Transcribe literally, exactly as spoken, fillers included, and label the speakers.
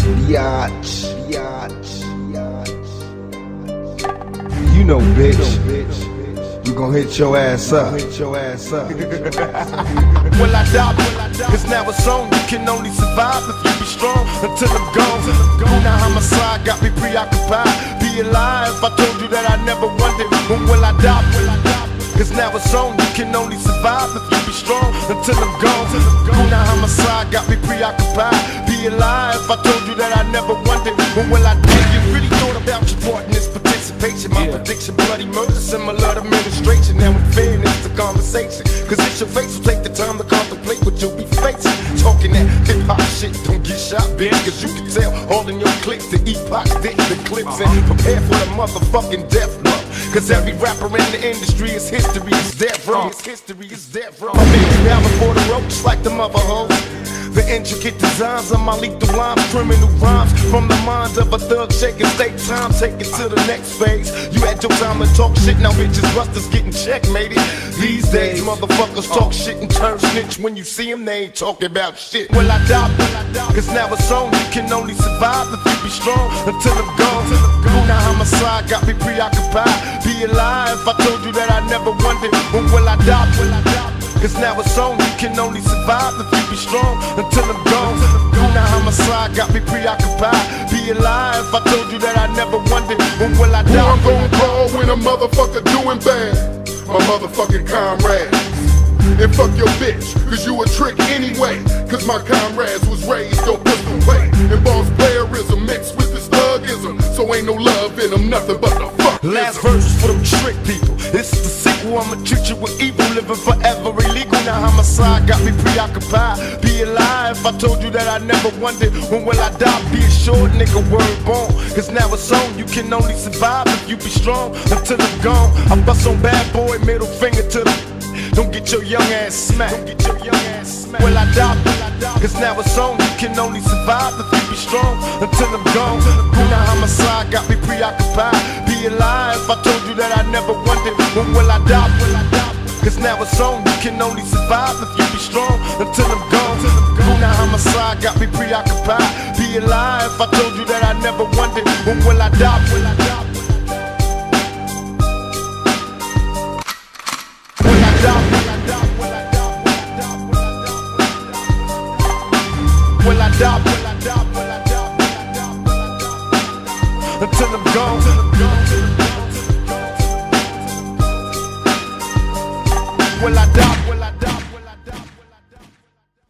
Speaker 1: Biatch, biatch, biatch. You know, bitch. You gon' hit your ass up. Hit your ass up.
Speaker 2: Will I die? Cause now it's on. You can only survive if you be strong until I'm gone. Now homicide got me preoccupied. Be alive. I told you that I never wondered when will I die? Cause now it's on. You can only survive if you be strong until I'm gone. Now homicide got me preoccupied. Be alive. I told you that I never wondered when will I die? You really thought about your part in this participation? My yeah. prediction, bloody murder, similar to administration. Now in fairness, the conversation. Cause it's your face will take the time to contemplate what you'll be facing. Talking that hip hop shit, don't get shot, bitch. Cause you can tell all in your clicks, the epochs, dicks, the clips, and prepare for the motherfucking death blow. Cause every rapper in the industry is history, is death row. It's history, is death row. My baby down before the road, just like the mother hoes. The intricate designs of my lethal rhymes, criminal rhymes from the mind of a thug shaking state time, take it to the next phase. You had your time to talk shit, now bitches busters getting checkmated. These days, motherfuckers talk shit and turn snitch. When you see them, they ain't talking about shit. Will I die? Cause now it's on. You can only survive if you be strong until I'm gone. Now homicide got me preoccupied. Be alive. I told you that I never wondered when will I die? Will I die? Cause now it's on, you can only survive if you be strong until I'm gone. Now homicide got me preoccupied. Be alive, I told you that I never wondered when will I die?
Speaker 3: Who I'm gon' call when a motherfucker doing bad? My motherfucking comrades. And fuck your bitch, cause you a trick anyway. Cause my comrades was raised on pistol way. And boss playerism mixed with this thugism. So ain't no love in them, nothing but the fuck.
Speaker 2: Last verse is for them trick people. This is the sequel, I'ma treat you with evil. Living forever illegal, now homicide got me preoccupied. Be alive, I told you that I never wondered when will I die. Be a short nigga, word born. Cause now it's on, you can only survive if you be strong until I'm gone. I bust on bad boy, middle finger to the don't get your young ass smacked. Don't get your young ass smacked. Will I die? Cause now it's on. You can only survive if you be strong until I'm gone. Now homicide got me preoccupied. Be alive. I told you that I never wondered when will I die? Cause now it's on. You can only survive if you be strong until I'm gone. Now homicide got me preoccupied. Be alive. I told you that I never wondered when will I die? Will I die? Will I die? Will I die? Will I die? Until I'm gone. Will I die?